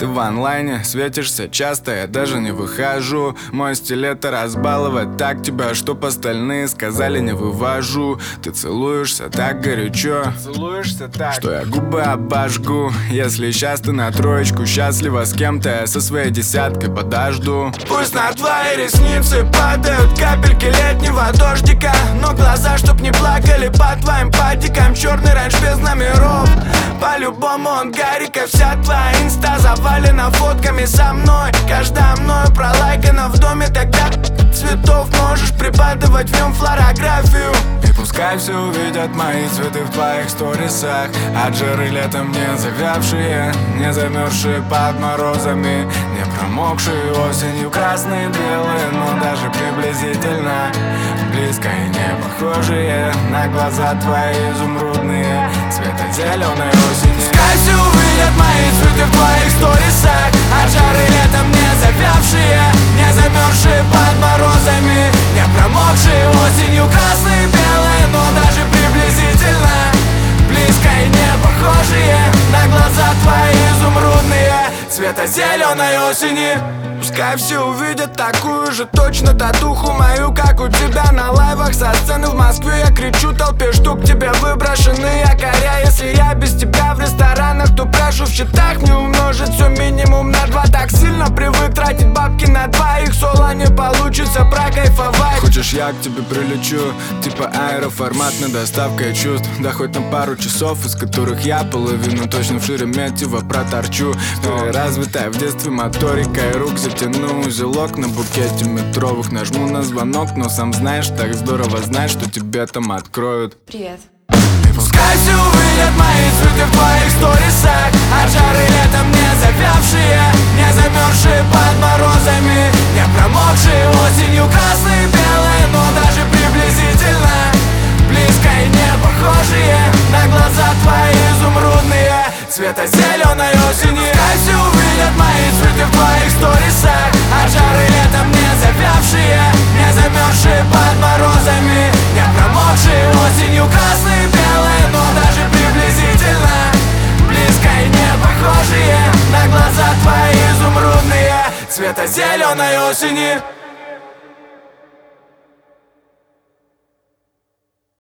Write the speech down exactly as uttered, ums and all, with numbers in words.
Ты в онлайне светишься часто, я даже не выхожу. Мой стиль — это разбаловать так тебя, чтоб остальные сказали не вывожу. Ты целуешься так горячо, целуешься так, что я губы обожгу. Если сейчас ты на троечку счастлива с кем-то, я со своей десяткой подожду. Пусть на твои ресницы падают капельки летнего дождика, но глаза чтоб не плакали по твоим патикам. Черный раньше без номеров, по-любому он Гарика. Вся твоя инста завалена фотками со мной, каждая мною пролайкана в доме. Тогда цветов можешь припадывать в нем флорографию. И пускай все увидят мои цветы в твоих сторисах, от жары летом не завявшие, не замерзшие под морозами, не промокшие осенью, красные, белые, но даже приблизительно близко и не похожие на глаза твои изумрудные, цвета зеленой осени. Пускай все увидят мои цветы в твоих сторисах, от жары летом не завявшие, не замерзшие под морозами, не промокшие осенью, красные, белые, но даже приблизительно близко и не похожие на глаза твои изумрудные, цвета зеленой осени. Пускай все увидят такую же точно татуху мою, как у тебя на лайвах со сцены в Москве. Я кричу толпе, что к тебе выброшены якоря. Если я без тебя в ресторанах, то прошу в счетах не умножить все минимум на два. Так сильно привык тратить бабки на двоих, соло не получится прокайфовать. Хочешь, я к тебе прилечу, типа аэроформатной доставкой чувств, да хоть на пару часов, из которых я половину точно в Шереметьево проторчу. Ты развитая в детстве моторика и рук затяну узелок на букете метровых, нажму на звонок, но сам знаешь, так здорово знать, что тебе там откроют. Привет. И пускай все увидят мои цветы в твоих сторисах, от жары летом не завявшие, не замерзшие под морозами, не промокшие осенью, красные, белые, но даже приблизительно близко и не похожие на глаза твои изумрудные, цвета зеленой осени. Пускай все увидят мои цветы в твоих сторисах, от жары летом не завявшие, не замерзшие под морозами, не промокшие осенью, красные, белые, но даже приблизительно близко и не похожие на глаза твои изумрудные, цвета зеленой осени.